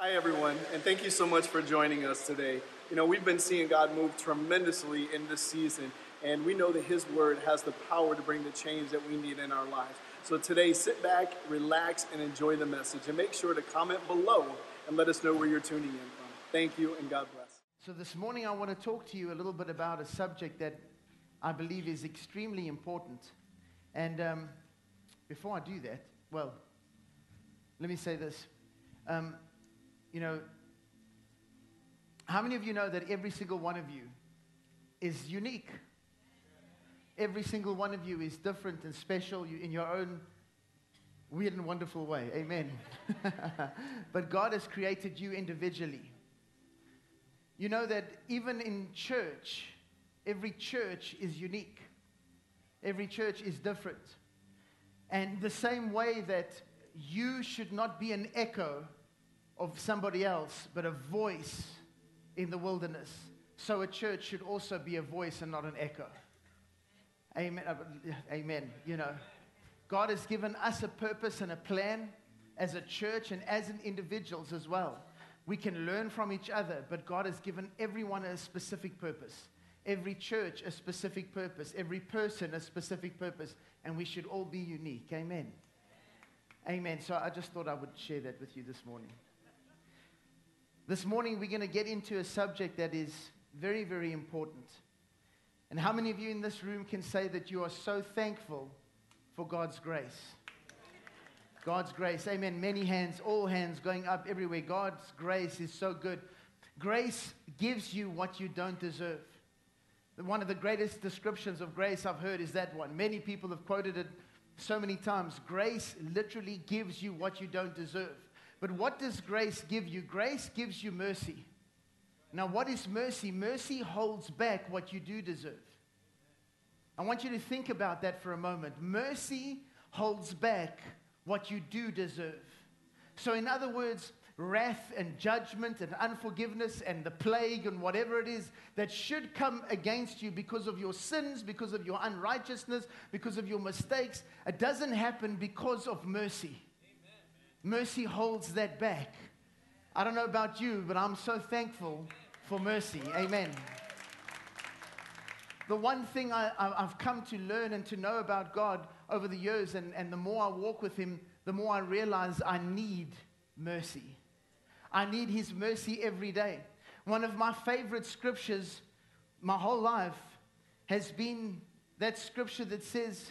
Hi, everyone, and thank you so much for joining us today. We've been seeing God move tremendously in this season, and we know that His Word has the power to bring the change that we need in our lives. So today, sit back, relax, and enjoy the message. And make sure to comment below and let us know where you're tuning in from. Thank you, and God bless. So this morning I want to talk to you a little bit about a subject that I believe is extremely important. And before I do that, well, let me say this. How many of you know that every single one of you is unique? Every single one of you is different and special in your own weird and wonderful way. Amen. But God has created you individually. You know that even in church, every church is unique. Every church is different. And the same way that you should not be an echo of somebody else, but a voice in the wilderness, so a church should also be a voice and not an echo. Amen. Amen. God has given us a purpose and a plan as a church and as individuals as well. We can learn from each other, but God has given everyone a specific purpose. Every church a specific purpose. Every person a specific purpose. And we should all be unique. Amen. Amen. So I just thought I would share that with you this morning. This morning we're going to get into a subject that is very, very important. And how many of you in this room can say that you are so thankful for God's grace? God's grace. Amen. Many hands, all hands going up everywhere. God's grace is so good. Grace gives you what you don't deserve. One of the greatest descriptions of grace I've heard is that one. Many people have quoted it so many times. Grace literally gives you what you don't deserve. But what does grace give you? Grace gives you mercy. Now, what is mercy? Mercy holds back what you do deserve. I want you to think about that for a moment. Mercy holds back what you do deserve. So in other words, wrath and judgment and unforgiveness and the plague and whatever it is that should come against you because of your sins, because of your unrighteousness, because of your mistakes, it doesn't happen because of mercy. Mercy holds that back. I don't know about you, but I'm so thankful for mercy. Amen. The one thing I've come to learn and to know about God over the years, and the more I walk with Him, the more I realize I need mercy. I need His mercy every day. One of my favorite scriptures my whole life has been that scripture that says,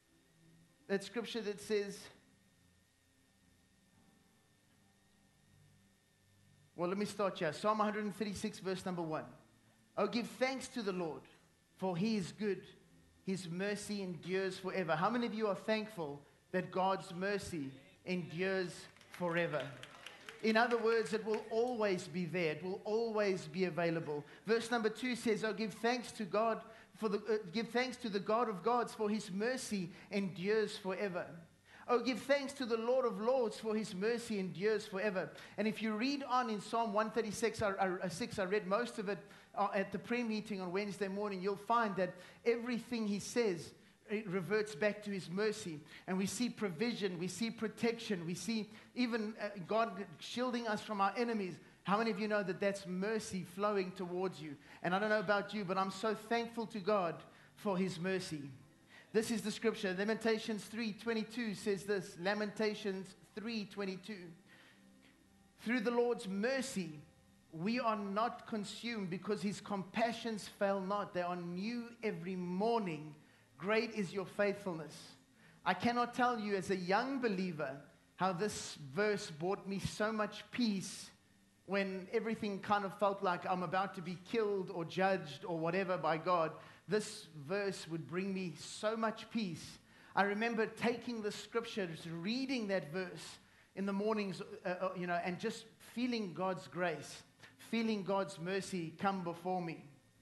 well, let me start here. Psalm 136, verse number 1. Oh, give thanks to the Lord, for He is good. His mercy endures forever. How many of you are thankful that God's mercy endures forever? In other words, it will always be there. It will always be available. Verse number 2 says, oh, give thanks to God, give thanks to the God of gods, for His mercy endures forever. Oh, give thanks to the Lord of lords, for His mercy endures forever. And if you read on in Psalm 136, I read most of it at the prayer meeting on Wednesday morning, you'll find that everything He says, it reverts back to His mercy. And we see provision, we see protection, we see even God shielding us from our enemies. How many of you know that that's mercy flowing towards you? And I don't know about you, but I'm so thankful to God for His mercy. This is the scripture. Lamentations 3:22 says this. Lamentations 3:22. Through the Lord's mercy, we are not consumed, because His compassions fail not. They are new every morning. Great is your faithfulness. I cannot tell you as a young believer how this verse brought me so much peace when everything kind of felt like I'm about to be killed or judged or whatever by God. This verse would bring me so much peace. I remember taking the scriptures, reading that verse in the mornings, and just feeling God's grace, feeling God's mercy come before me.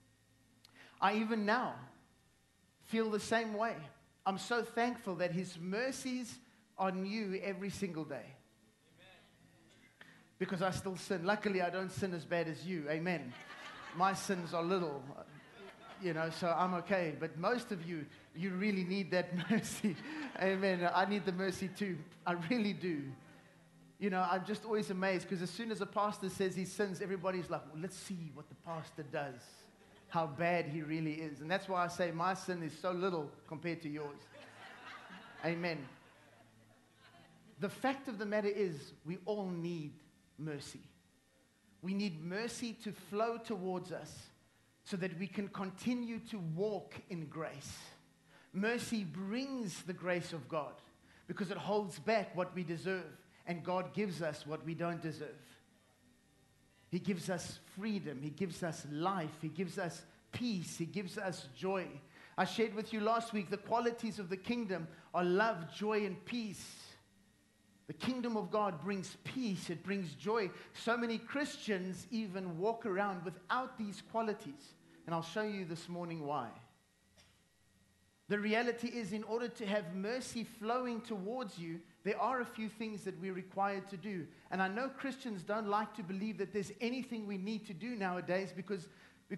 I even now feel the same way. I'm so thankful that His mercies are new every single day. Because I still sin. Luckily, I don't sin as bad as you. Amen. My sins are little. So I'm okay. But most of you, you really need that mercy. Amen. I need the mercy too. I really do. You know, I'm just always amazed because as soon as a pastor says he sins, everybody's like, well, let's see what the pastor does, how bad he really is. And that's why I say my sin is so little compared to yours. Amen. The fact of the matter is we all need mercy. We need mercy to flow towards us so that we can continue to walk in grace. Mercy brings the grace of God because it holds back what we deserve, and God gives us what we don't deserve. He gives us freedom. He gives us life. He gives us peace. He gives us joy. I shared with you last week the qualities of the kingdom are love, joy, and peace. The kingdom of God brings peace. It brings joy. So many Christians even walk around without these qualities. And I'll show you this morning why. The reality is, in order to have mercy flowing towards you, there are a few things that we're required to do. And I know Christians don't like to believe that there's anything we need to do nowadays because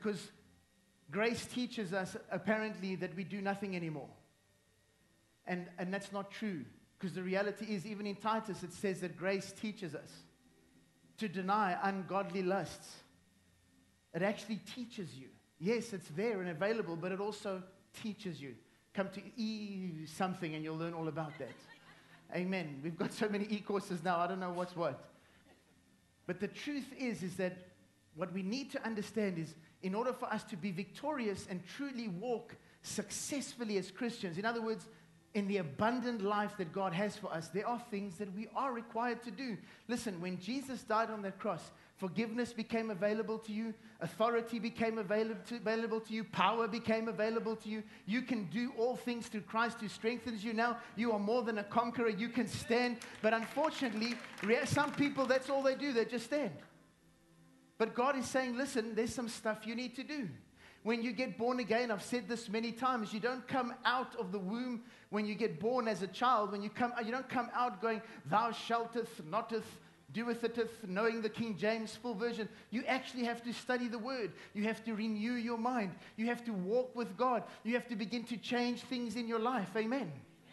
grace teaches us apparently that we do nothing anymore. And that's not true. Because the reality is, even in Titus, it says that grace teaches us to deny ungodly lusts. It actually teaches you. Yes, it's there and available, but it also teaches you. Come to something and you'll learn all about that. Amen. We've got so many e-courses now, I don't know what's what. But the truth is that what we need to understand is, in order for us to be victorious and truly walk successfully as Christians, in other words, in the abundant life that God has for us, there are things that we are required to do. Listen, when Jesus died on that cross, forgiveness became available to you, authority became available to you, power became available to you. You can do all things through Christ who strengthens you. Now you are more than a conqueror. You can stand. But unfortunately, some people, that's all they do. They just stand. But God is saying, listen, there's some stuff you need to do. When you get born again, I've said this many times, you don't come out of the womb when you get born as a child. You don't come out going, thou shalteth, notteth, doeth iteth, knowing the King James full version. You actually have to study the word. You have to renew your mind. You have to walk with God. You have to begin to change things in your life. Amen.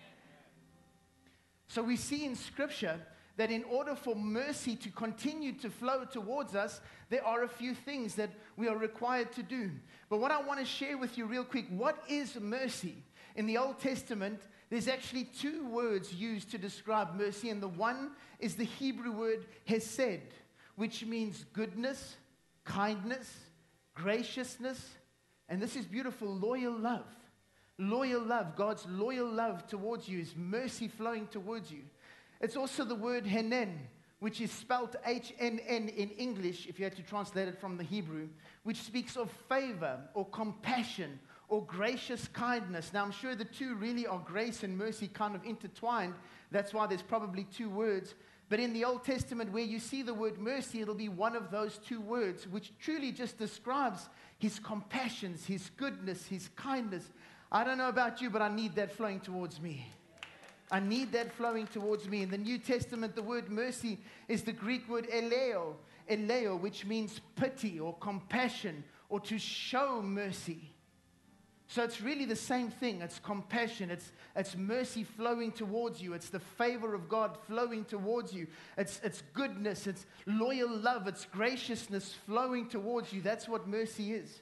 So we see in Scripture that in order for mercy to continue to flow towards us, there are a few things that we are required to do. But what I want to share with you real quick, what is mercy? In the Old Testament, there's actually two words used to describe mercy, and the one is the Hebrew word hesed, which means goodness, kindness, graciousness, and this is beautiful, loyal love. Loyal love, God's loyal love towards you is mercy flowing towards you. It's also the word henen, which is spelt H-N-N in English, if you had to translate it from the Hebrew, which speaks of favor or compassion or gracious kindness. Now, I'm sure the two really are grace and mercy kind of intertwined. That's why there's probably two words. But in the Old Testament, where you see the word mercy, it'll be one of those two words, which truly just describes his compassions, his goodness, his kindness. I don't know about you, but I need that flowing towards me. I need that flowing towards me. In the New Testament, the word mercy is the Greek word eleo, which means pity or compassion or to show mercy. So it's really the same thing. It's compassion. It's mercy flowing towards you. It's the favor of God flowing towards you. It's goodness. It's loyal love. It's graciousness flowing towards you. That's what mercy is.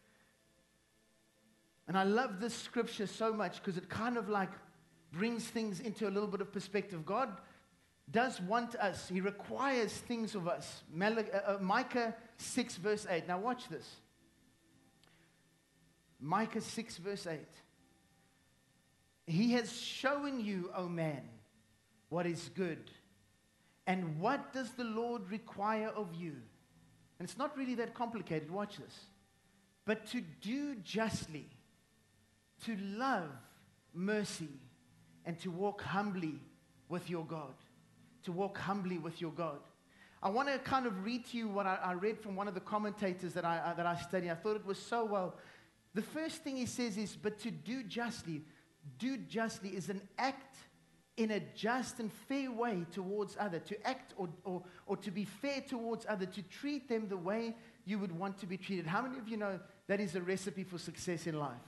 And I love this scripture so much because it kind of like brings things into a little bit of perspective. God does want us. He requires things of us. Micah 6 verse 8. Now watch this. Micah 6 verse 8. He has shown you, O man, what is good. And what does the Lord require of you? And it's not really that complicated. Watch this. But to do justly, to love mercy, and to walk humbly with your God. To walk humbly with your God. I want to kind of read to you what I read from one of the commentators that I studied. I thought it was so well. The first thing he says is, but to do justly is an act in a just and fair way towards other. To act or to be fair towards other. To treat them the way you would want to be treated. How many of you know that is a recipe for success in life?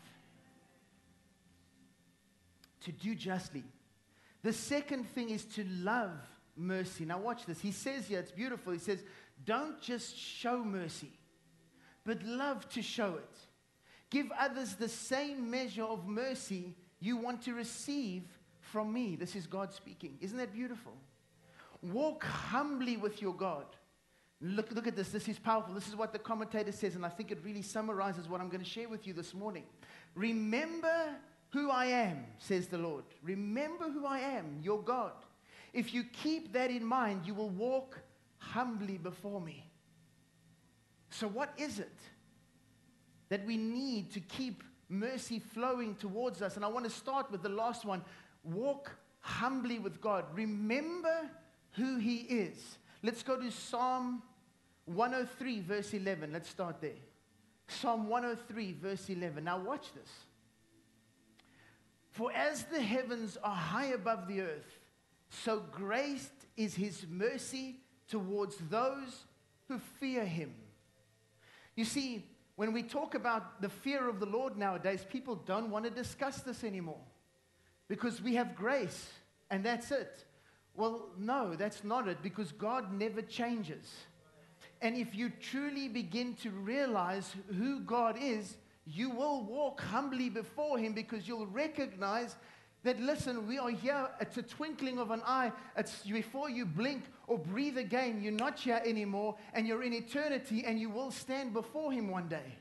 To do justly. The second thing is to love mercy. Now watch this. He says here, it's beautiful. He says, don't just show mercy, but love to show it. Give others the same measure of mercy you want to receive from me. This is God speaking. Isn't that beautiful? Walk humbly with your God. Look at this. This is powerful. This is what the commentator says, and I think it really summarizes what I'm going to share with you this morning. Remember who I am, says the Lord. Remember who I am, your God. If you keep that in mind, you will walk humbly before me. So what is it that we need to keep mercy flowing towards us? And I want to start with the last one. Walk humbly with God. Remember who He is. Let's go to Psalm 103, verse 11. Let's start there. Psalm 103, verse 11. Now watch this. For as the heavens are high above the earth, so great is His mercy towards those who fear Him. You see, when we talk about the fear of the Lord nowadays, people don't want to discuss this anymore because we have grace and that's it. Well, no, that's not it, because God never changes. And if you truly begin to realize who God is, you will walk humbly before Him, because you'll recognize that, listen, we are here at a twinkling of an eye. It's before you blink or breathe again, you're not here anymore, and you're in eternity, and you will stand before Him one day.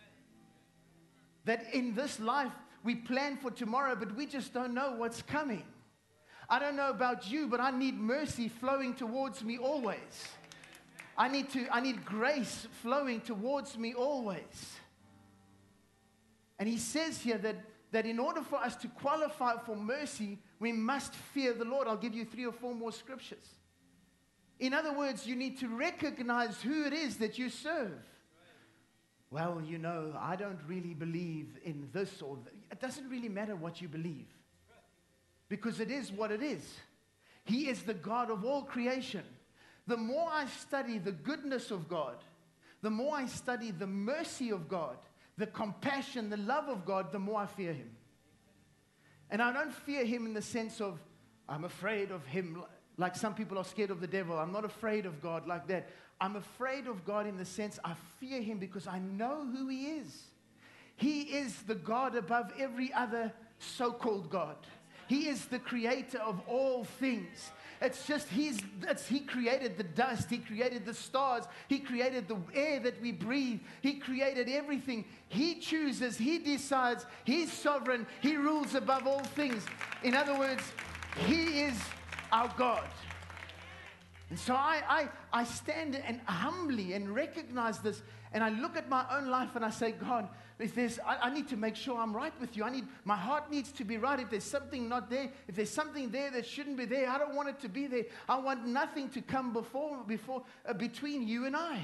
That in this life, we plan for tomorrow, but we just don't know what's coming. I don't know about you, but I need mercy flowing towards me always. I need grace flowing towards me always. And He says here that in order for us to qualify for mercy, we must fear the Lord. I'll give you 3 or 4 more scriptures. In other words, you need to recognize who it is that you serve. Well, you know, I don't really believe in this or that. It doesn't really matter what you believe, because it is what it is. He is the God of all creation. The more I study the goodness of God, the more I study the mercy of God, the compassion, the love of God, the more I fear Him. And I don't fear Him in the sense of I'm afraid of Him like some people are scared of the devil. I'm not afraid of God like that. I'm afraid of God in the sense I fear Him because I know who He is. He is the God above every other so-called God. He is the creator of all things. It's just He created the dust. He created the stars. He created the air that we breathe. He created everything. He chooses. He decides. He's sovereign. He rules above all things. In other words, He is our God. And so I stand and humbly and recognize this, and I look at my own life and I say, God, I need to make sure I'm right with you. My heart needs to be right. If there's something not there, if there's something there that shouldn't be there, I don't want it to be there. I want nothing to come between you and I.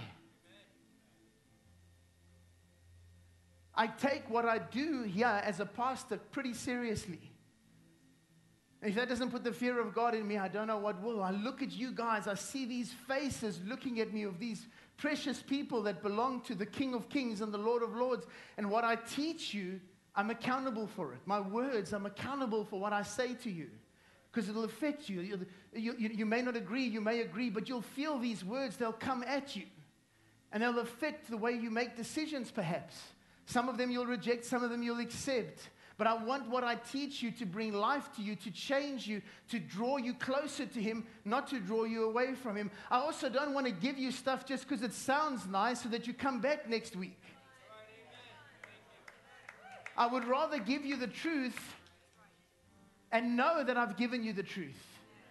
I take what I do here as a pastor pretty seriously. If that doesn't put the fear of God in me, I don't know what will. I look at you guys, I see these faces looking at me of these precious people that belong to the King of Kings and the Lord of Lords. And what I teach you, I'm accountable for it. My words, I'm accountable for what I say to you, because it'll affect you. You may not agree, you may agree, but you'll feel these words, they'll come at you. And they'll affect the way you make decisions perhaps. Some of them you'll reject, some of them you'll accept. But I want what I teach you to bring life to you, to change you, to draw you closer to Him, not to draw you away from Him. I also don't want to give you stuff just because it sounds nice so that you come back next week. I would rather give you the truth and know that I've given you the truth.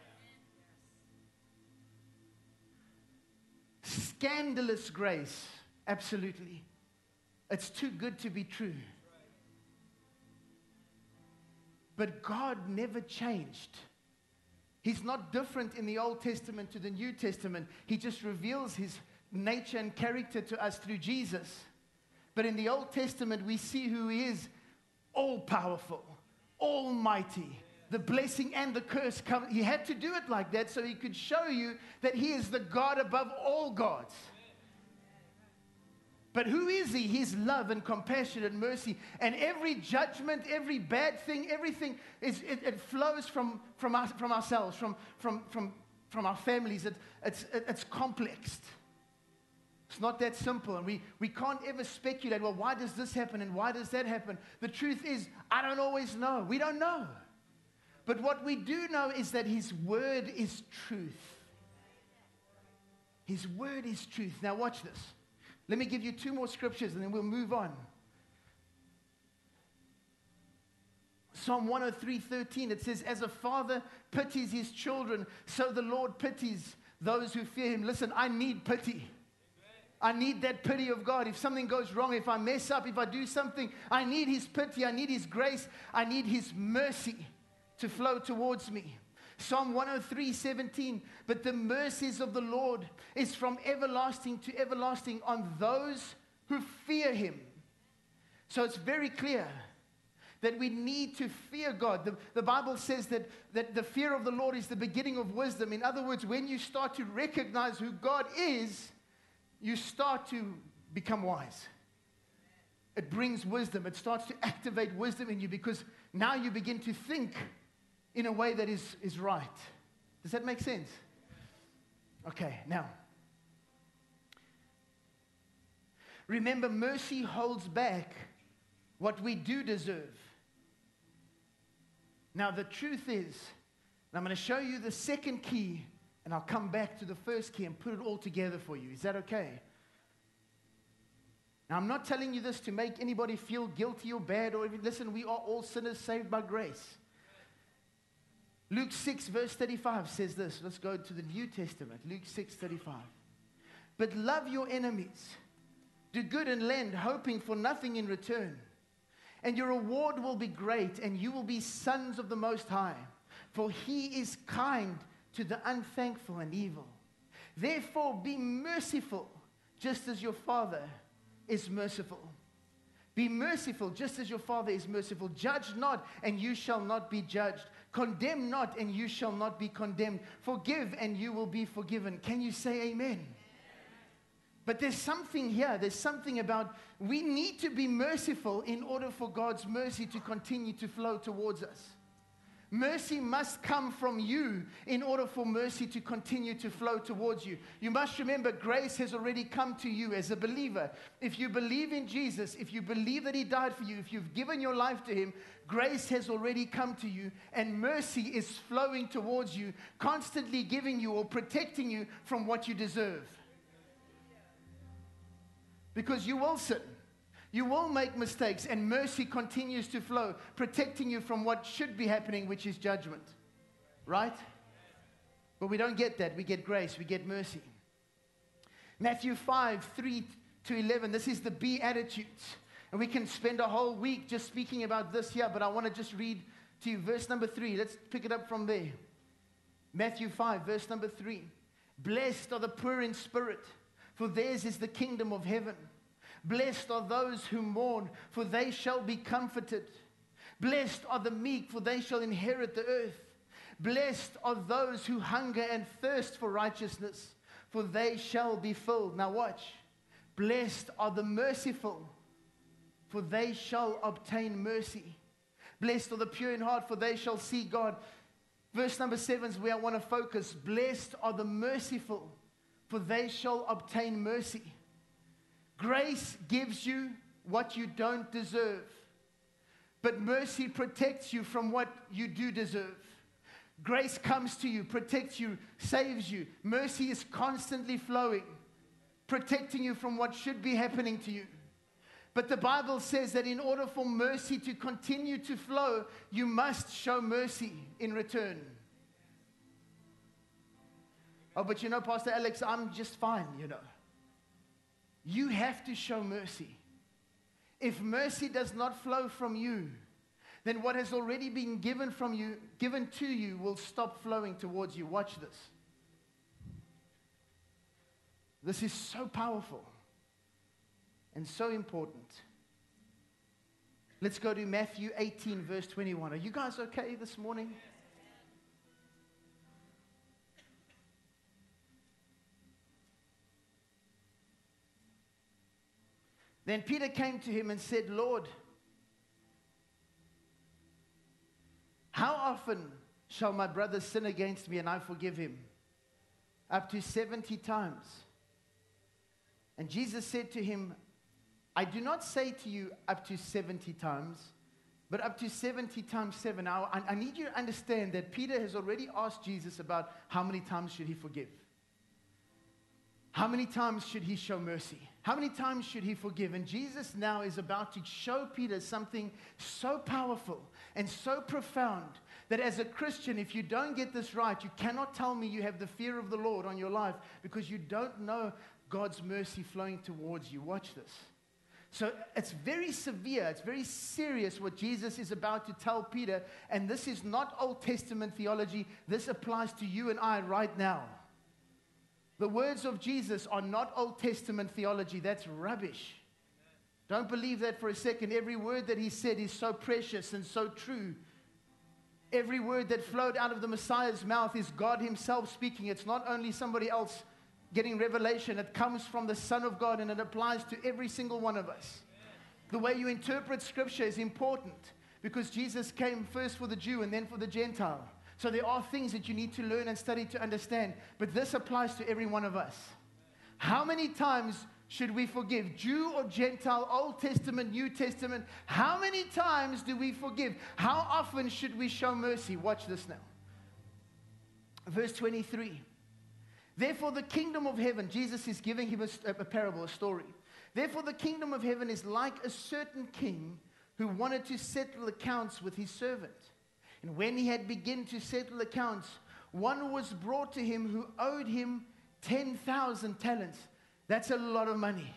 Scandalous grace, absolutely. It's too good to be true. But God never changed. He's not different in the Old Testament to the New Testament. He just reveals His nature and character to us through Jesus. But in the Old Testament, we see who He is: all-powerful, almighty. The blessing and the curse come. He had to do it like that so He could show you that He is the God above all gods. But who is He? He's love and compassion and mercy. And every judgment, every bad thing, everything, it flows from ourselves, from from our families. It's complex. It's not that simple, and we can't ever speculate, well, why does this happen and why does that happen? The truth is, I don't always know. We don't know. But what we do know is that His word is truth. His word is truth. Now watch this. Let me give you 2 more scriptures and then we'll move on. Psalm 103:13, it says, as a father pities his children, so the Lord pities those who fear Him. Listen, I need pity. I need that pity of God. If something goes wrong, if I mess up, if I do something, I need His pity. I need His grace. I need His mercy to flow towards me. Psalm 103:17, but the mercies of the Lord is from everlasting to everlasting on those who fear Him. So it's very clear that we need to fear God. The Bible says that the fear of the Lord is the beginning of wisdom. In other words, when you start to recognize who God is, you start to become wise. It brings wisdom. It starts to activate wisdom in you because now you begin to think in a way that is right. Does that make sense? Okay, now. Remember, mercy holds back what we do deserve. Now, the truth is, and I'm going to show you the second key, and I'll come back to the first key and put it all together for you. Is that okay? Now, I'm not telling you this to make anybody feel guilty or bad. Listen, we are all sinners saved by grace. Luke 6, verse 35 says this. Let's go to the New Testament. Luke 6:35. But love your enemies. Do good and lend, hoping for nothing in return. And your reward will be great, and you will be sons of the Most High. For He is kind to the unthankful and evil. Therefore, be merciful, just as your Father is merciful. Be merciful, just as your Father is merciful. Judge not, and you shall not be judged. Condemn not, and you shall not be condemned. Forgive, and you will be forgiven. Can you say amen? But there's something here. There's something about we need to be merciful in order for God's mercy to continue to flow towards us. Mercy must come from you in order for mercy to continue to flow towards you. You must remember, grace has already come to you as a believer. If you believe in Jesus, if you believe that He died for you, if you've given your life to Him, grace has already come to you, and mercy is flowing towards you, constantly giving you or protecting you from what you deserve. Because you will sin. You will make mistakes, and mercy continues to flow, protecting you from what should be happening, which is judgment. Right? But we don't get that. We get grace. We get mercy. Matthew 5:3-11. This is the Beatitudes. And we can spend a whole week just speaking about this here, but I want to just read to you verse number 3. Let's pick it up from there. Matthew 5, verse number 3. Blessed are the poor in spirit, for theirs is the kingdom of heaven. Blessed are those who mourn, for they shall be comforted. Blessed are the meek, for they shall inherit the earth. Blessed are those who hunger and thirst for righteousness, for they shall be filled. Now watch. Blessed are the merciful, for they shall obtain mercy. Blessed are the pure in heart, for they shall see God. Verse number 7 is where I want to focus. Blessed are the merciful, for they shall obtain mercy. Grace gives you what you don't deserve, but mercy protects you from what you do deserve. Grace comes to you, protects you, saves you. Mercy is constantly flowing, protecting you from what should be happening to you. But the Bible says that in order for mercy to continue to flow, you must show mercy in return. Oh, but you know, Pastor Alex, I'm just fine, you know. You have to show mercy. If mercy does not flow from you, then what has already been given to you will stop flowing towards you. Watch this. This is so powerful and so important. Let's go to Matthew 18, verse 21. Are you guys okay this morning? Then Peter came to him and said, Lord, how often shall my brother sin against me and I forgive him? up to 70 times. And Jesus said to him, I do not say to you up to 70 times, but up to 70 times 7. Now, I need you to understand that Peter has already asked Jesus about how many times should he forgive. How many times should he show mercy? How many times should he forgive? And Jesus now is about to show Peter something so powerful and so profound that as a Christian, if you don't get this right, you cannot tell me you have the fear of the Lord on your life because you don't know God's mercy flowing towards you. Watch this. So it's very severe, it's very serious what Jesus is about to tell Peter, and this is not Old Testament theology. This applies to you and I right now. The words of Jesus are not Old Testament theology. That's rubbish. Don't believe that for a second. Every word that he said is so precious and so true. Every word that flowed out of the Messiah's mouth is God himself speaking. It's not only somebody else getting revelation. It comes from the Son of God, and it applies to every single one of us. The way you interpret Scripture is important because Jesus came first for the Jew and then for the Gentile. So there are things that you need to learn and study to understand, but this applies to every one of us. How many times should we forgive? Jew or Gentile, Old Testament, New Testament, how many times do we forgive? How often should we show mercy? Watch this now. Verse 23. Therefore the kingdom of heaven, Jesus is giving him a parable, a story. Therefore the kingdom of heaven is like a certain king who wanted to settle accounts with his servant. And when he had begun to settle accounts, one was brought to him who owed him 10,000 talents. That's a lot of money.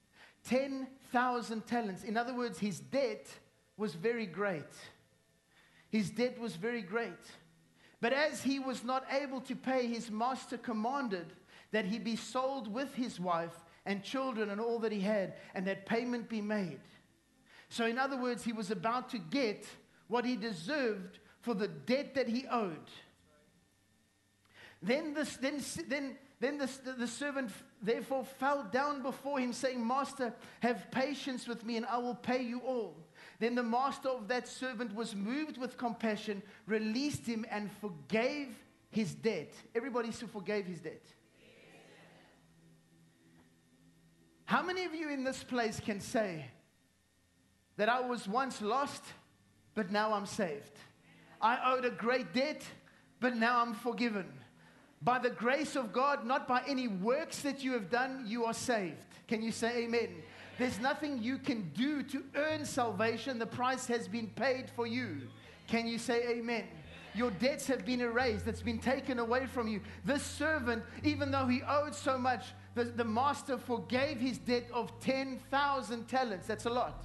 10,000 talents. In other words, his debt was very great. His debt was very great. But as he was not able to pay, his master commanded that he be sold with his wife and children and all that he had, and that payment be made. So in other words, he was about to get what he deserved for the debt that he owed. Then the servant therefore fell down before him, saying, Master, have patience with me, and I will pay you all. Then the master of that servant was moved with compassion, released him, and forgave his debt. Everybody forgave his debt. How many of you in this place can say that I was once lost, but now I'm saved? I owed a great debt, but now I'm forgiven. By the grace of God, not by any works that you have done, you are saved. Can you say amen? There's nothing you can do to earn salvation. The price has been paid for you. Can you say amen? Your debts have been erased. It's been taken away from you. This servant, even though he owed so much, the master forgave his debt of 10,000 talents. That's a lot.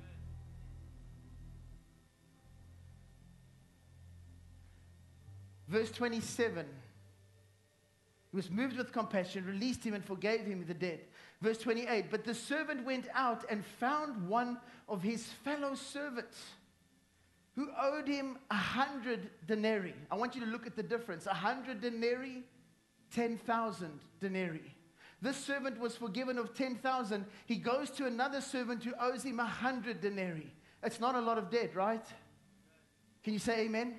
Verse 27. He was moved with compassion, released him, and forgave him the debt. Verse 28. But the servant went out and found one of his fellow servants who owed him 100 denarii. I want you to look at the difference. 100 denarii, 10,000 denarii. This servant was forgiven of 10,000. He goes to another servant who owes him 100 denarii. It's not a lot of debt, right? Can you say amen?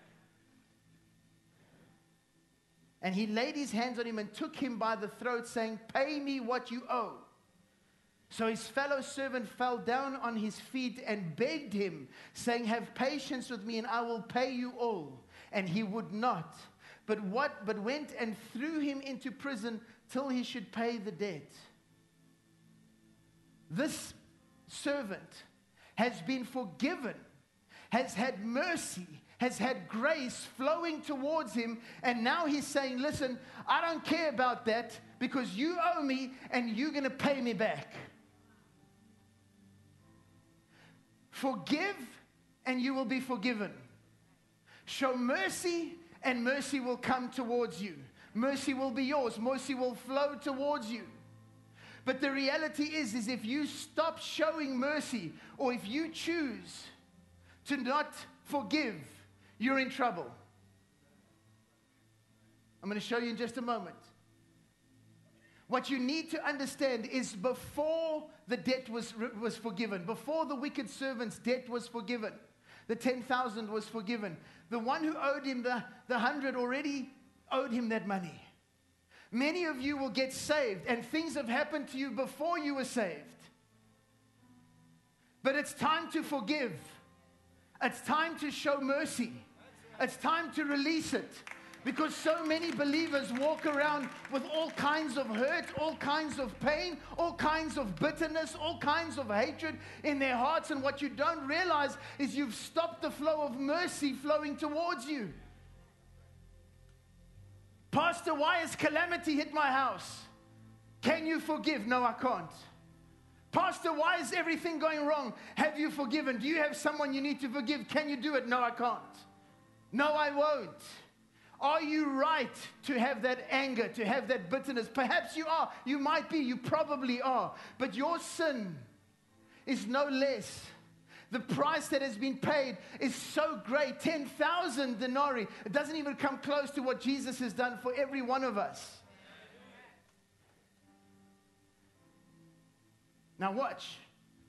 And he laid his hands on him and took him by the throat, saying, Pay me what you owe. So his fellow servant fell down on his feet and begged him, saying, Have patience with me, and I will pay you all. And he would not, but went and threw him into prison till he should pay the debt. This servant has been forgiven, has had mercy, has had grace flowing towards him, and now he's saying, listen, I don't care about that because you owe me and you're going to pay me back. Forgive and you will be forgiven. Show mercy and mercy will come towards you. Mercy will be yours. Mercy will flow towards you. But the reality is if you stop showing mercy, or if you choose to not forgive, you're in trouble. I'm going to show you in just a moment. What you need to understand is before the debt was forgiven, before the wicked servant's debt was forgiven, the 10,000 was forgiven. The one who owed him the 100 already owed him that money. Many of you will get saved, and things have happened to you before you were saved. But it's time to forgive. It's time to show mercy. It's time to release it. Because so many believers walk around with all kinds of hurt, all kinds of pain, all kinds of bitterness, all kinds of hatred in their hearts. And what you don't realize is you've stopped the flow of mercy flowing towards you. Pastor, why has calamity hit my house? Can you forgive? No, I can't. Pastor, why is everything going wrong? Have you forgiven? Do you have someone you need to forgive? Can you do it? No, I can't. No, I won't. Are you right to have that anger, to have that bitterness? Perhaps you are. You might be. You probably are. But your sin is no less. The price that has been paid is so great. 10,000 denarii. It doesn't even come close to what Jesus has done for every one of us. Now watch.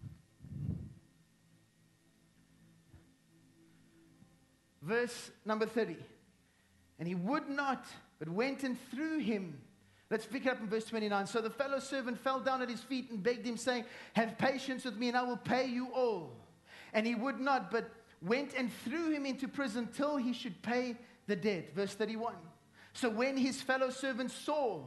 Verse number 30. And he would not, but went and threw him. Let's pick it up in verse 29. So the fellow servant fell down at his feet and begged him, saying, have patience with me, and I will pay you all. And he would not, but went and threw him into prison till he should pay the debt. Verse 31. So when his fellow servants saw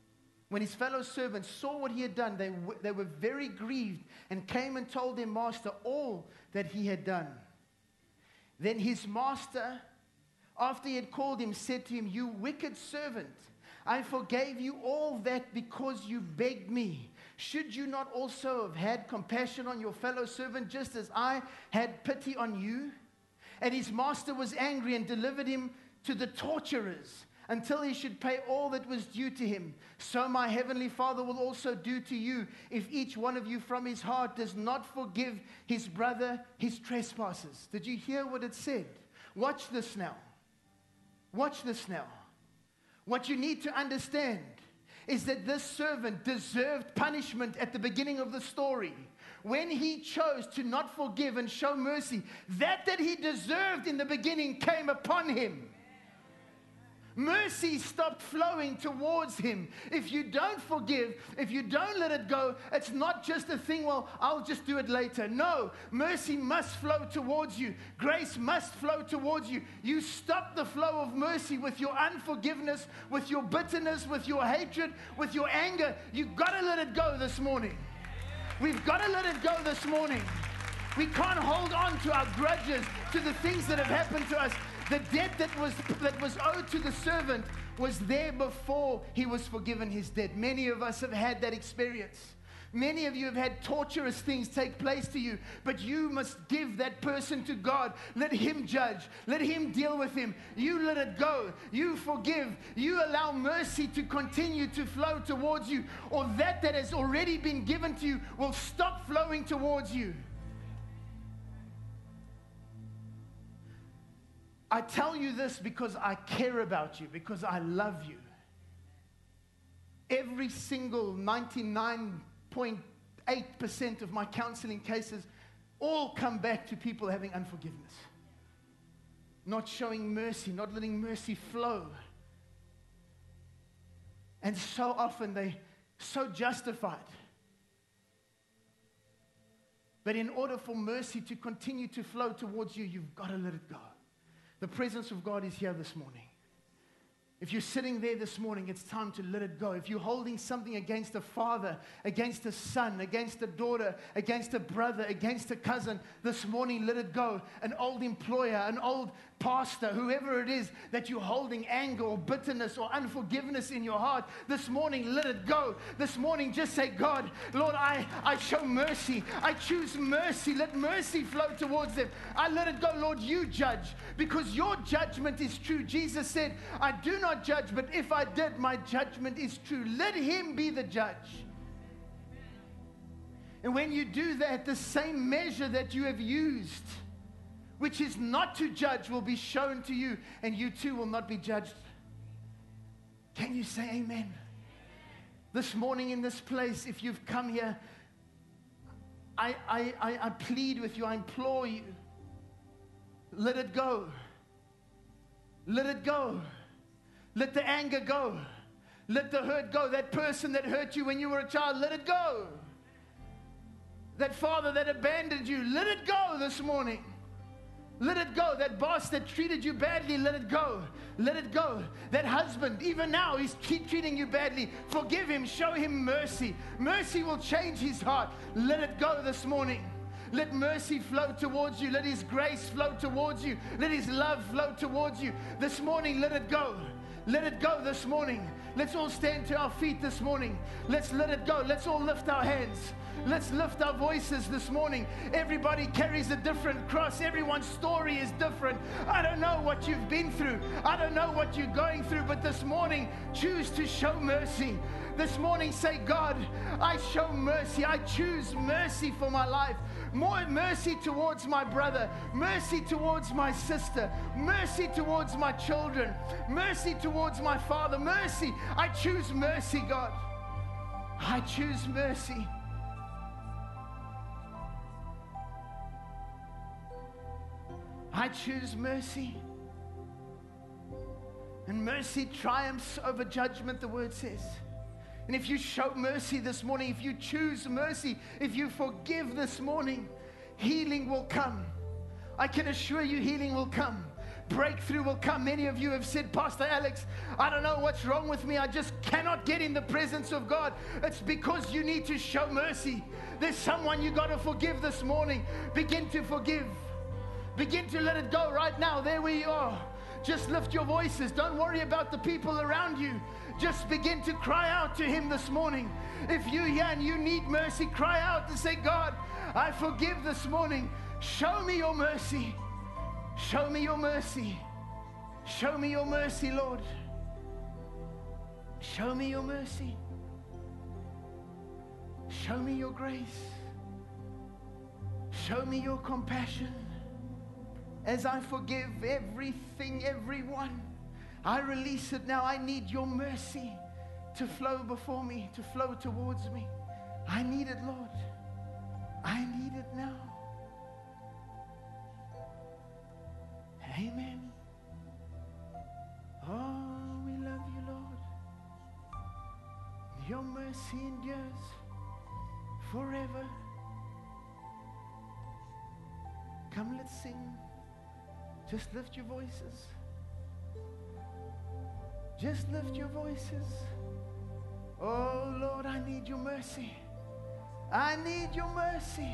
what he had done, they were very grieved and came and told their master all that he had done. Then his master, after he had called him, said to him, you wicked servant, I forgave you all that because you begged me. Should you not also have had compassion on your fellow servant, just as I had pity on you? And his master was angry and delivered him to the torturers until he should pay all that was due to him. So my heavenly Father will also do to you if each one of you from his heart does not forgive his brother his trespasses. Did you hear what it said? Watch this now. Watch this now. What you need to understand is that this servant deserved punishment at the beginning of the story. When he chose to not forgive and show mercy, that he deserved in the beginning came upon him. Mercy stopped flowing towards him. If you don't forgive, if you don't let it go, it's not just a thing, well, I'll just do it later. No, mercy must flow towards you. Grace must flow towards you. You stop the flow of mercy with your unforgiveness, with your bitterness, with your hatred, with your anger. You've got to let it go this morning. We've got to let it go this morning. We can't hold on to our grudges, to the things that have happened to us. The debt that was owed to the servant was there before he was forgiven his debt. Many of us have had that experience. Many of you have had torturous things take place to you, but you must give that person to God. Let him judge. Let him deal with him. You let it go. You forgive. You allow mercy to continue to flow towards you, or that has already been given to you will stop flowing towards you. I tell you this because I care about you, because I love you. Every single 99.8% of my counseling cases all come back to people having unforgiveness, not showing mercy, not letting mercy flow. And so often they're so justified. But in order for mercy to continue to flow towards you, you've got to let it go. The presence of God is here this morning. If you're sitting there this morning, it's time to let it go. If you're holding something against a father, against a son, against a daughter, against a brother, against a cousin, this morning, let it go. An old employer, an old pastor, whoever it is that you're holding anger or bitterness or unforgiveness in your heart, this morning, let it go. This morning, just say, God, Lord, I show mercy. I choose mercy. Let mercy flow towards them. I let it go. Lord, you judge, because your judgment is true. Jesus said, I do not judge, but if I did, my judgment is true. Let him be the judge. And when you do that, the same measure that you have used, which is not to judge, will be shown to you, and you too will not be judged. Can you say amen? This morning in this place, if you've come here, I plead with you, I implore you, let it go. Let it go. Let the anger go. Let the hurt go. That person that hurt you when you were a child, let it go. That father that abandoned you, let it go this morning. Let it go. That boss that treated you badly, let it go. Let it go. That husband, even now, he's treating you badly. Forgive him. Show him mercy. Mercy will change his heart. Let it go this morning. Let mercy flow towards you. Let His grace flow towards you. Let His love flow towards you. This morning, let it go. Let it go this morning. Let's all stand to our feet this morning. Let's let it go. Let's all lift our hands. Let's lift our voices this morning. Everybody carries a different cross. Everyone's story is different. I don't know what you've been through. I don't know what you're going through, but this morning, choose to show mercy. This morning, say, God, I show mercy. I choose mercy for my life. More mercy towards my brother, mercy towards my sister, mercy towards my children, mercy towards my father, mercy. I choose mercy, God. I choose mercy. I choose mercy. And mercy triumphs over judgment, the word says. And if you show mercy this morning, if you choose mercy, if you forgive this morning, healing will come. I can assure you healing will come. Breakthrough will come. Many of you have said, Pastor Alex, I don't know what's wrong with me. I just cannot get in the presence of God. It's because you need to show mercy. There's someone you got to forgive this morning. Begin to forgive. Begin to let it go right now. There we are. Just lift your voices. Don't worry about the people around you. Just begin to cry out to Him this morning. If you're here and you need mercy, cry out and say, God, I forgive this morning. Show me your mercy. Show me your mercy. Show me your mercy, Lord. Show me your mercy. Show me your grace. Show me your compassion. As I forgive everything, everyone, I release it now. I need your mercy to flow before me, to flow towards me. I need it, Lord. I need it now. Amen. Oh, we love you, Lord. Your mercy endures forever. Come, let's sing. Just lift your voices. Just lift your voices. Oh, Lord, I need your mercy. I need your mercy.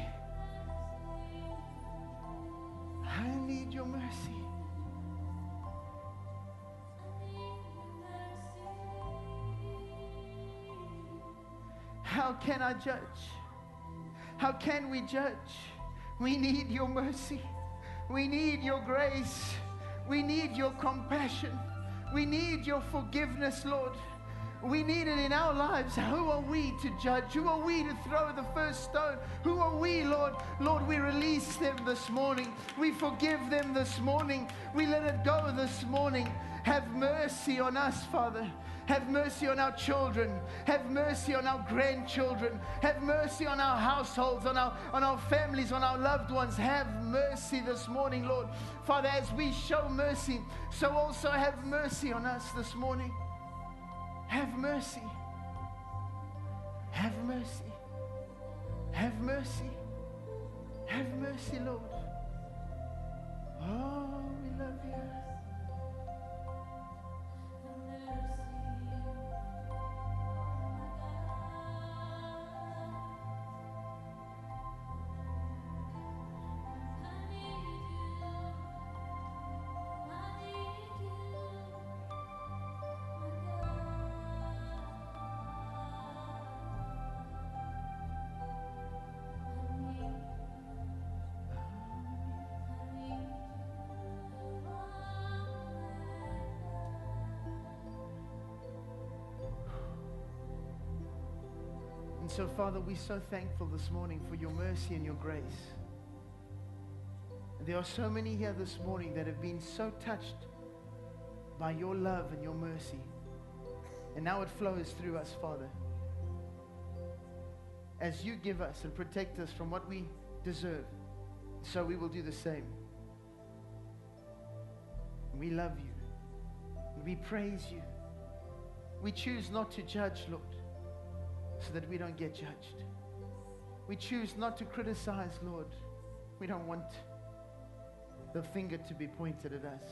I need your mercy. How can I judge? How can we judge? We need your mercy. We need your grace. We need your compassion. We need your forgiveness, Lord. We need it in our lives. Who are we to judge? Who are we to throw the first stone? Who are we, Lord? Lord, we release them this morning. We forgive them this morning. We let it go this morning. Have mercy on us, Father. Have mercy on our children. Have mercy on our grandchildren. Have mercy on our households, on our families, on our loved ones. Have mercy this morning, Lord. Father, as we show mercy, so also have mercy on us this morning. Have mercy. Have mercy. Have mercy. Have mercy, Lord. Oh, we love you. So, Father, we're so thankful this morning for your mercy and your grace. There are so many here this morning that have been so touched by your love and your mercy. And now it flows through us, Father. As you give us and protect us from what we deserve, so we will do the same. We love you. We praise you. We choose not to judge, Lord, so that we don't get judged. We choose not to criticize, Lord. We don't want the finger to be pointed at us.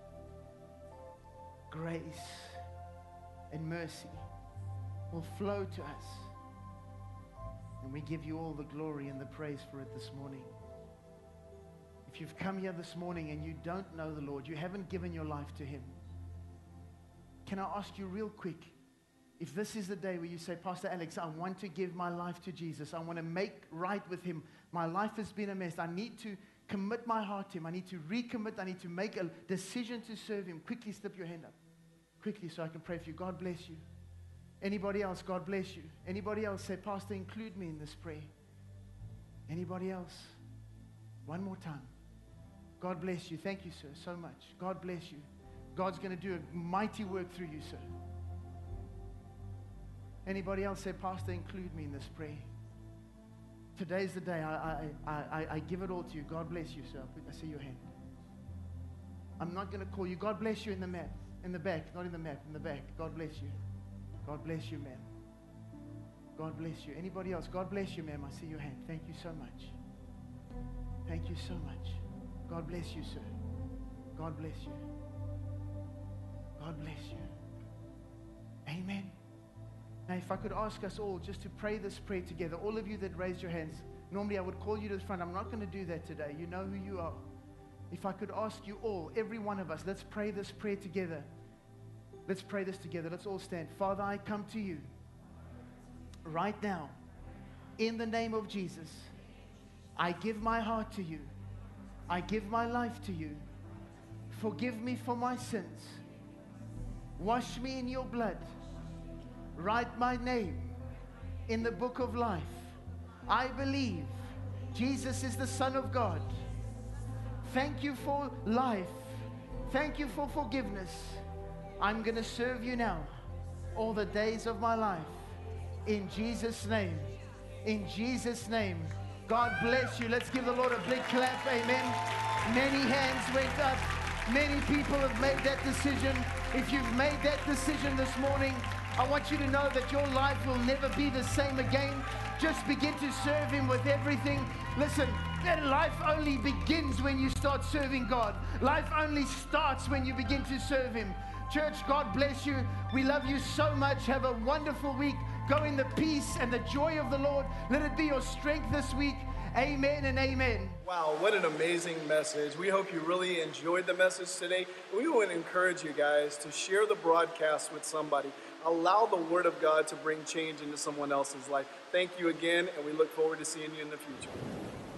Grace and mercy will flow to us. And we give you all the glory and the praise for it this morning. If you've come here this morning and you don't know the Lord, you haven't given your life to Him, can I ask you real quick, if this is the day where you say, Pastor Alex, I want to give my life to Jesus. I want to make right with Him. My life has been a mess. I need to commit my heart to Him. I need to recommit. I need to make a decision to serve Him. Quickly slip your hand up. Quickly so I can pray for you. God bless you. Anybody else? God bless you. Anybody else? Say, Pastor, include me in this prayer. Anybody else? One more time. God bless you. Thank you, sir, so much. God bless you. God's going to do a mighty work through you, sir. Anybody else? Say, Pastor, include me in this prayer. Today's the day. I give it all to you. God bless you, sir. I see your hand. I'm not going to call you. God bless you in the map. In the back. Not in the map. In the back. God bless you. God bless you, ma'am. God bless you. Anybody else? God bless you, ma'am. I see your hand. Thank you so much. Thank you so much. God bless you, sir. God bless you. God bless you. Amen. Now, if I could ask us all just to pray this prayer together, all of you that raised your hands, normally I would call you to the front. I'm not going to do that today. You know who you are. If I could ask you all, every one of us, let's pray this prayer together. Let's pray this together. Let's all stand. Father, I come to you right now in the name of Jesus. I give my heart to you. I give my life to you. Forgive me for my sins. Wash me in your blood. Write my name in the book of life. I believe Jesus is the Son of God. Thank you for life. Thank you for forgiveness. I'm going to serve you now all the days of my life. In Jesus' name. In Jesus' name. God bless you. Let's give the Lord a big clap. Amen. Many hands went up. Many people have made that decision. If you've made that decision this morning, I want you to know that your life will never be the same again. Just begin to serve Him with everything. Listen, that life only begins when you start serving God. Life only starts when you begin to serve Him. Church, God bless you. We love you so much. Have a wonderful week. Go in the peace and the joy of the Lord. Let it be your strength this week. Amen and amen. Wow, what an amazing message. We hope you really enjoyed the message today. We want to encourage you guys to share the broadcast with somebody. Allow the Word of God to bring change into someone else's life. Thank you again, and we look forward to seeing you in the future.